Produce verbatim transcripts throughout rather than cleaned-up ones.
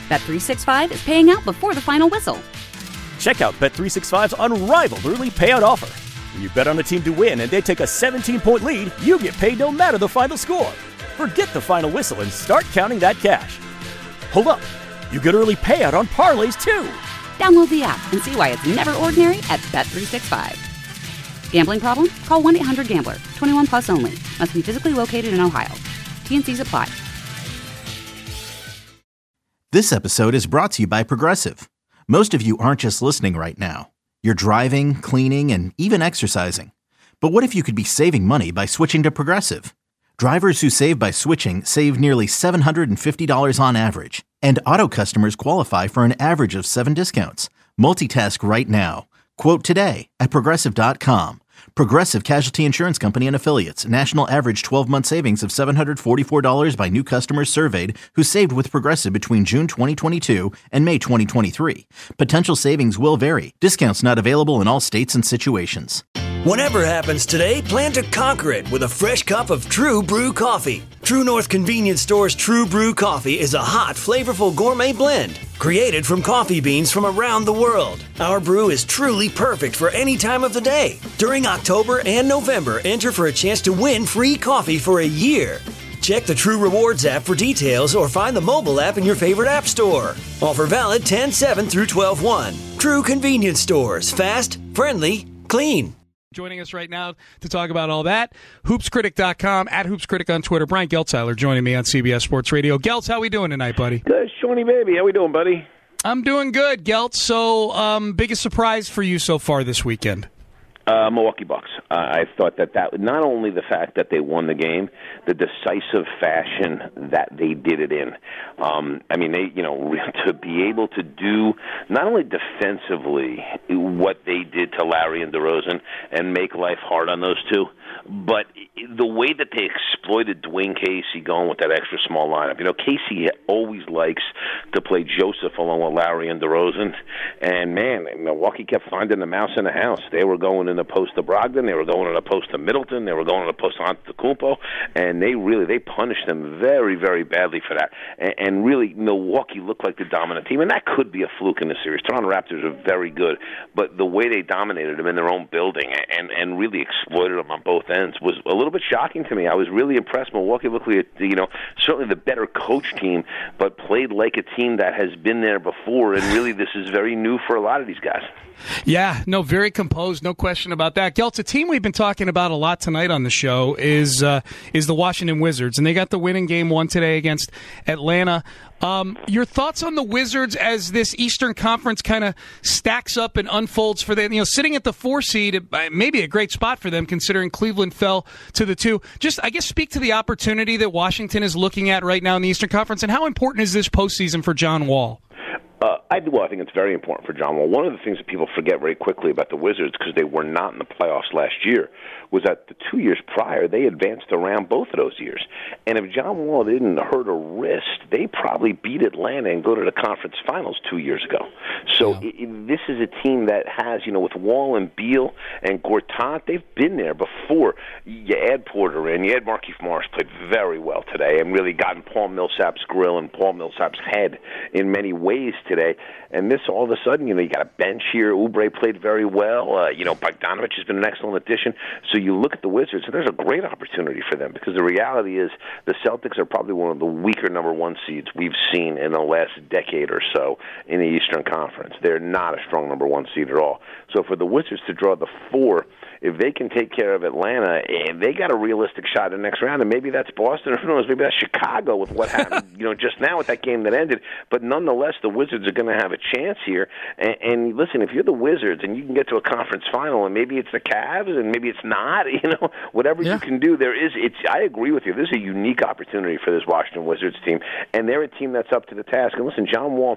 Bet three sixty-five is paying out before the final whistle. Check out Bet three sixty-five's unrivaled early payout offer. When you bet on a team to win and they take a seventeen-point lead, you get paid no matter the final score. Forget the final whistle and start counting that cash. Hold up. You get early payout on parlays, too. Download the app and see why it's never ordinary at Bet three sixty-five. Gambling problem? Call one eight hundred gambler. twenty-one plus only. Must be physically located in Ohio. T N Cs apply. This episode is brought to you by Progressive. Most of you aren't just listening right now. You're driving, cleaning, and even exercising. But what if you could be saving money by switching to Progressive? Drivers who save by switching save nearly seven hundred fifty dollars on average. And auto customers qualify for an average of seven discounts. Multitask right now. Quote today at Progressive dot com. Progressive Casualty Insurance Company and Affiliates. National average twelve-month savings of seven hundred forty-four dollars by new customers surveyed who saved with Progressive between June twenty twenty-two and May twenty twenty-three. Potential savings will vary. Discounts not available in all states and situations. Whatever happens today, plan to conquer it with a fresh cup of True Brew coffee. True North Convenience Store's True Brew coffee is a hot, flavorful gourmet blend created from coffee beans from around the world. Our brew is truly perfect for any time of the day. During October and November, enter for a chance to win free coffee for a year. Check the True Rewards app for details or find the mobile app in your favorite app store. Offer valid ten seven through twelve one. True Convenience Stores. Fast, friendly, clean. Joining us right now to talk about all that, hoops critic dot com, at hoopscritic on Twitter. Brian Geltzeiler joining me on C B S Sports Radio. Geltz, how we doing tonight, buddy? Good, Shawnee baby. How we doing, buddy? I'm doing good, Geltz. So, um, biggest surprise for you so far this weekend? Uh, Milwaukee Bucks. Uh, I thought that that not only the fact that they won the game, the decisive fashion that they did it in. Um, I mean, they you know to be able to do not only defensively what they did to Larry and DeRozan and make life hard on those two, but the way that they exploited Dwayne Casey going with that extra small lineup. You know, Casey always likes to play Joseph along with Larry and DeRozan, and man, Milwaukee kept finding the mouse in the house. They were going in the post to Brogdon, they were going in the post to Middleton, they were going in the post to Antetokounmpo, and they really they punished them very, very badly for that. And, and really, Milwaukee looked like the dominant team, and that could be a fluke in the series. Toronto Raptors are very good, but the way they dominated them in their own building and and really exploited them on both ends was a little bit shocking to me. I was really impressed. Milwaukee looked like, you know, certainly the better coach team, but played like a team that has been there before, and really this is very new for a lot of these guys. Yeah, no, very composed, no question about that. Geltz, a team we've been talking about a lot tonight on the show is uh, is the Washington Wizards, and they got the win in game one today against Atlanta. Um, your thoughts on the Wizards as this Eastern Conference kind of stacks up and unfolds for them? You know, sitting at the four seed, maybe a great spot for them considering Cleveland fell to the two. Just, I guess, speak to the opportunity that Washington is looking at right now in the Eastern Conference, and how important is this postseason for John Wall? Uh, I do. Well, I think it's very important for John Wall. One of the things that people forget very quickly about the Wizards, because they were not in the playoffs last year, was that the two years prior, they advanced around both of those years. And if John Wall didn't hurt a wrist, they probably beat Atlanta and go to the conference finals two years ago. So yeah. it, it, this is a team that has, you know, with Wall and Beal and Gortat, they've been there before. You add Porter in, you add Markieff Morris, played very well today, and really got in Paul Millsap's grill and Paul Millsap's head in many ways today. And this, all of a sudden, you know, you got a bench here. Oubre played very well. Uh, you know, Bogdanovich has been an excellent addition. So you look at the Wizards, and there's a great opportunity for them, because the reality is the Celtics are probably one of the weaker number one seeds we've seen in the last decade or so in the Eastern Conference. They're not a strong number one seed at all. So for the Wizards to draw the four, if they can take care of Atlanta, and they got a realistic shot in the next round, and maybe that's Boston, or who knows, maybe that's Chicago with what happened, you know, just now with that game that ended. But nonetheless, the Wizards are going to have a chance here. And, and listen, if you're the Wizards and you can get to a conference final, and maybe it's the Cavs, and maybe it's not, you know, whatever yeah. you can do, there is. It's. I agree with you. This is a unique opportunity for this Washington Wizards team, and they're a team that's up to the task. And listen, John Wall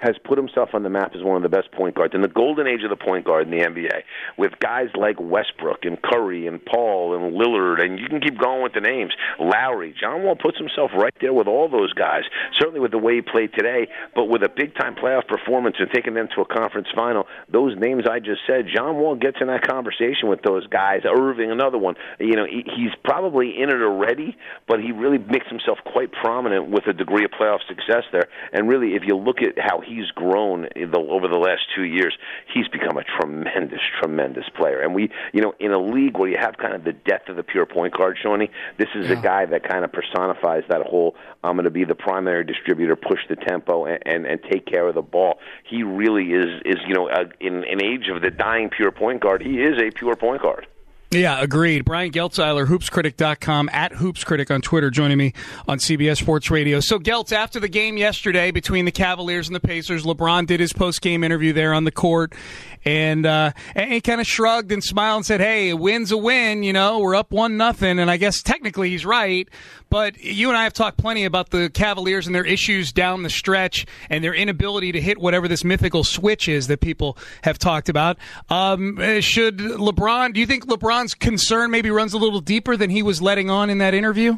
has put himself on the map as one of the best point guards in the golden age of the point guard in the N B A, with guys like Westbrook and Curry and Paul and Lillard, and you can keep going with the names. Lowry. John Wall puts himself right there with all those guys, certainly with the way he played today, but with a big-time playoff performance and taking them to a conference final, those names I just said, John Wall gets in that conversation with those guys. Irving, another one. You know, he, he's probably in it already, but he really makes himself quite prominent with a degree of playoff success there. And really, if you look at how he's grown in the, over the last two years, he's become a tremendous, tremendous player. And we, you know, in a league where you have kind of the death of the pure point guard, Shawnee, this is yeah. a guy that kind of personifies that whole, I'm going to be the primary distributor, push the tempo, and, and, and take care of the ball. He really is, is you know, a, in an age of the dying pure point guard, he is a pure point guard. Yeah, agreed. Brian Geltzeiler, hoops critic dot com, at hoopscritic on Twitter, joining me on C B S Sports Radio. So, Geltz, after the game yesterday between the Cavaliers and the Pacers, LeBron did his post-game interview there on the court, and uh, and he kind of shrugged and smiled and said, hey, a win's a win, you know, we're up one nothing, and I guess technically he's right, but you and I have talked plenty about the Cavaliers and their issues down the stretch and their inability to hit whatever this mythical switch is that people have talked about. Um, should LeBron, do you think LeBron concern maybe runs a little deeper than he was letting on in that interview?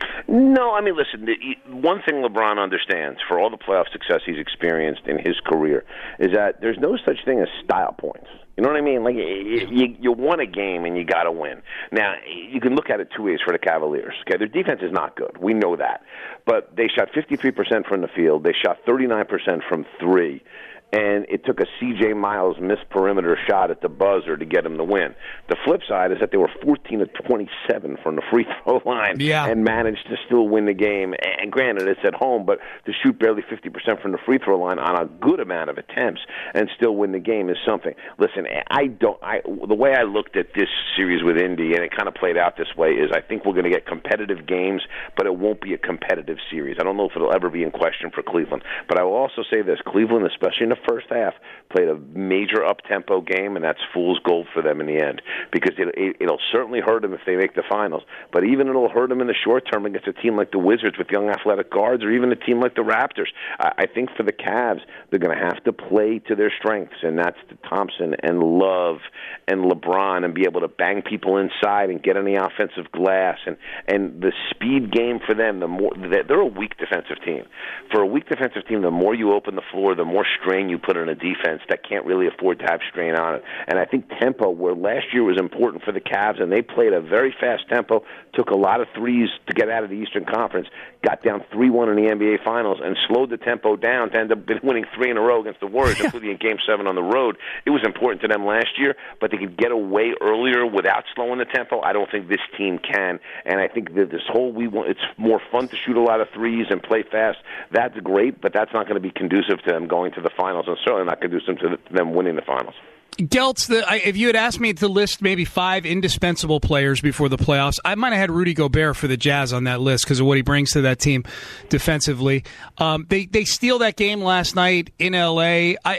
No, I mean, listen, one thing LeBron understands for all the playoff success he's experienced in his career is that there's no such thing as style points. You know what I mean? Like, you, you won a game and you got to win. Now, you can look at it two ways for the Cavaliers. Okay, their defense is not good. We know that. But they shot fifty-three percent from the field. They shot thirty-nine percent from three. And it took a C J Miles missed perimeter shot at the buzzer to get him to win. The flip side is that they were fourteen of twenty-seven from the free throw line yeah. and managed to still win the game. And granted, it's at home, but to shoot barely fifty percent from the free throw line on a good amount of attempts and still win the game is something. Listen, I don't. I the way I looked at this series with Indy, and it kind of played out this way, is I think we're going to get competitive games, but it won't be a competitive series. I don't know if it'll ever be in question for Cleveland. But I will also say this: Cleveland, especially in the first half, played a major up-tempo game, and that's fool's gold for them in the end, because it, it, it'll certainly hurt them if they make the finals, but even it'll hurt them in the short term against a team like the Wizards with young athletic guards, or even a team like the Raptors. I, I think for the Cavs, they're going to have to play to their strengths, and that's the Thompson and Love and LeBron, and be able to bang people inside and get on the offensive glass, and, and the speed game for them, the more they're a weak defensive team. For a weak defensive team, the more you open the floor, the more strain you put on a defense that can't really afford to have strain on it. And I think tempo, where last year was important for the Cavs, and they played a very fast tempo, took a lot of threes to get out of the Eastern Conference, got down three one in the N B A Finals, and slowed the tempo down to end up winning three in a row against the Warriors, including in Game seven on the road. It was important to them last year, but they could get away earlier without slowing the tempo. I don't think this team can, and I think that this whole, we want, it's more fun to shoot a lot of threes and play fast. That's great, but that's not going to be conducive to them going to the finals, and certainly not conducive to them winning the finals. Geltz, the, I, if you had asked me to list maybe five indispensable players before the playoffs, I might have had Rudy Gobert for the Jazz on that list because of what he brings to that team defensively. Um, they they steal that game last night in L A. I,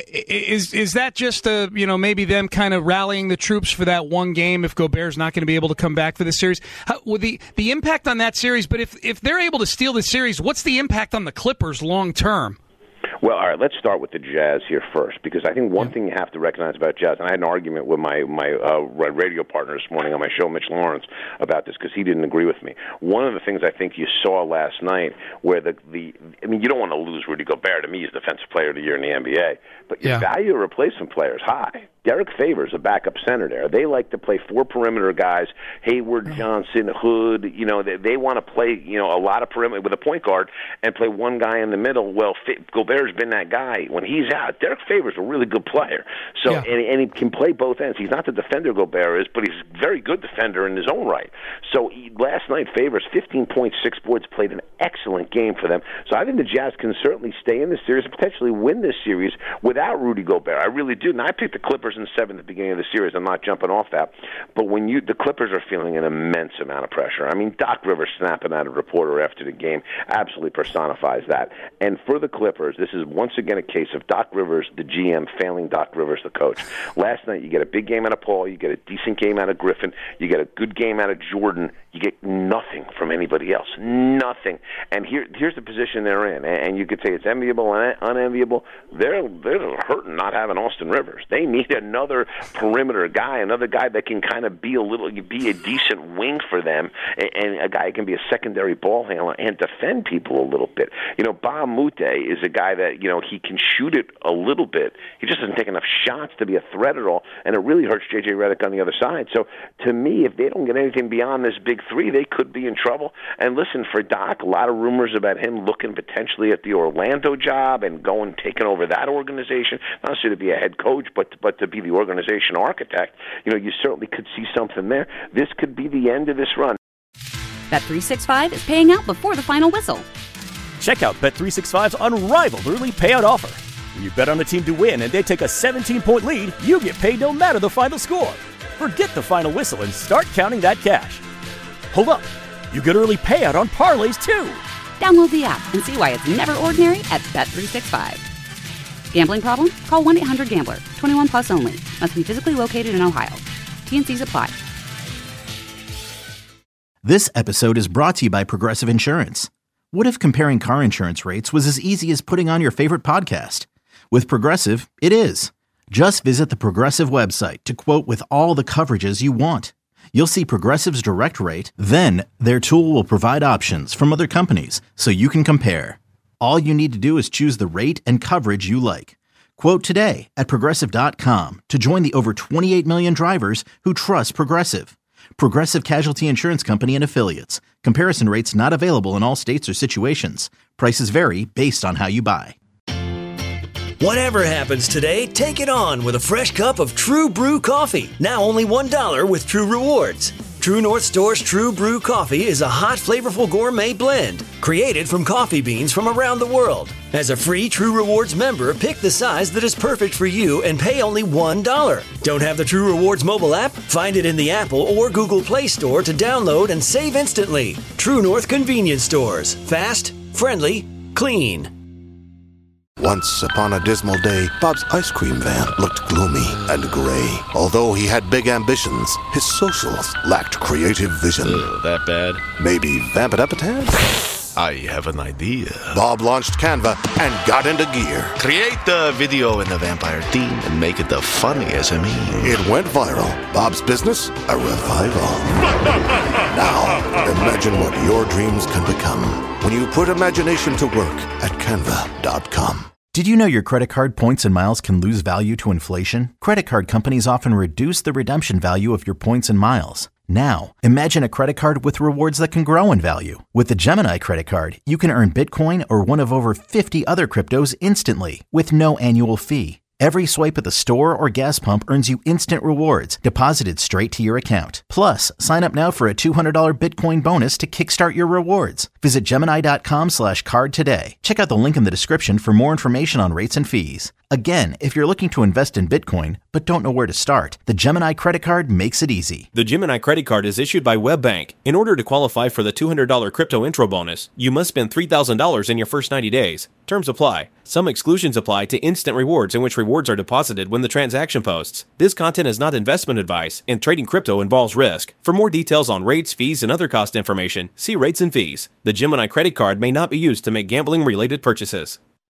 is is that just a, you know, maybe them kind of rallying the troops for that one game if Gobert's not going to be able to come back for the series? How, well, the the impact on that series, but if if they're able to steal the series, what's the impact on the Clippers long term? Well, all right, let's start with the Jazz here first, because I think one thing you have to recognize about Jazz, and I had an argument with my, my uh, radio partner this morning on my show, Mitch Lawrence, about this, because he didn't agree with me. One of the things I think you saw last night where the, the I mean, you don't want to lose Rudy Gobert. To me, he's Defensive Player of the Year in the N B A, but your yeah. value of replacement players high. Derek Favors, a backup center there. They like to play four perimeter guys, Hayward, Johnson, Hood. You know, they, they want to play, you know, a lot of perimeter with a point guard and play one guy in the middle. Well, Gobert's been that guy. When he's out, Derek Favors a really good player. So, yeah. and, and he can play both ends. He's not the defender Gobert is, but he's a very good defender in his own right. So he, last night, Favors, fifteen point six boards, played an excellent game for them. So I think the Jazz can certainly stay in this series and potentially win this series without Rudy Gobert. I really do. And I picked the Clippers Clippers in seventh at the beginning of the series. I'm not jumping off that. But when you the Clippers are feeling an immense amount of pressure. I mean, Doc Rivers snapping at a reporter after the game absolutely personifies that. And for the Clippers, this is once again a case of Doc Rivers, the G M, failing Doc Rivers, the coach. Last night, you get a big game out of Paul, you get a decent game out of Griffin, you get a good game out of Jordan, you get nothing from anybody else. Nothing. And here, here's the position they're in. And you could say it's enviable and unenviable. They're, they're hurting not having Austin Rivers. They need another perimeter guy, another guy that can kind of be a little, be a decent wing for them, and a guy who can be a secondary ball handler and defend people a little bit. You know, Ba Mute is a guy that, you know, he can shoot it a little bit. He just doesn't take enough shots to be a threat at all, and it really hurts J J Redick on the other side. So, to me, if they don't get anything beyond this big three, they could be in trouble. And listen, for Doc, a lot of rumors about him looking potentially at the Orlando job and going, taking over that organization, not necessarily to be a head coach, but, but to be the organization architect. You know, you certainly could see something there. This could be the end of this run. Bet three sixty-five is paying out before the final whistle. Check out Bet three sixty-five's unrivaled early payout offer. When you bet on a team to win and they take a seventeen-point lead, you get paid no matter the final score. Forget the final whistle and start counting that cash. Hold up. You get early payout on parlays, too. Download the app and see why it's never ordinary at Bet three sixty-five. Gambling problem? Call one eight hundred gambler. twenty-one plus only. Must be physically located in Ohio. T and C's apply. This episode is brought to you by Progressive Insurance. What if comparing car insurance rates was as easy as putting on your favorite podcast? With Progressive, it is. Just visit the Progressive website to quote with all the coverages you want. You'll see Progressive's direct rate, then their tool will provide options from other companies so you can compare. All you need to do is choose the rate and coverage you like. Quote today at Progressive dot com to join the over twenty-eight million drivers who trust Progressive. Progressive Casualty Insurance Company and Affiliates. Comparison rates not available in all states or situations. Prices vary based on how you buy. Whatever happens today, take it on with a fresh cup of True Brew coffee. Now only one dollar with True Rewards. True North Store's True Brew Coffee is a hot, flavorful gourmet blend created from coffee beans from around the world. As a free True Rewards member, pick the size that is perfect for you and pay only one dollar. Don't have the True Rewards mobile app? Find it in the Apple or Google Play Store to download and save instantly. True North Convenience Stores. Fast, friendly, clean. Once upon a dismal day, Bob's ice cream van looked gloomy and gray. Although he had big ambitions, his socials lacked creative vision. Ugh, that bad? Maybe vamp it up a tad? I have an idea. Bob launched Canva and got into gear. Create the video in the vampire theme and make it the funniest of me. It went viral. Bob's business, a revival. Now, imagine what your dreams can become when you put imagination to work at canva dot com. Did you know your credit card points and miles can lose value to inflation? Credit card companies often reduce the redemption value of your points and miles. Now, imagine a credit card with rewards that can grow in value. With the Gemini credit card, you can earn Bitcoin or one of over fifty other cryptos instantly with no annual fee. Every swipe at the store or gas pump earns you instant rewards deposited straight to your account. Plus, sign up now for a two hundred dollars Bitcoin bonus to kickstart your rewards. Visit Gemini dot com slash card today. Check out the link in the description for more information on rates and fees. Again, if you're looking to invest in Bitcoin but don't know where to start, the Gemini credit card makes it easy. The Gemini credit card is issued by WebBank. In order to qualify for the two hundred dollars crypto intro bonus, you must spend three thousand dollars in your first ninety days. Terms apply. Some exclusions apply to instant rewards in which rewards are deposited when the transaction posts. This content is not investment advice, and trading crypto involves risk. For more details on rates, fees, and other cost information, see rates and fees. The Gemini credit card may not be used to make gambling-related purchases.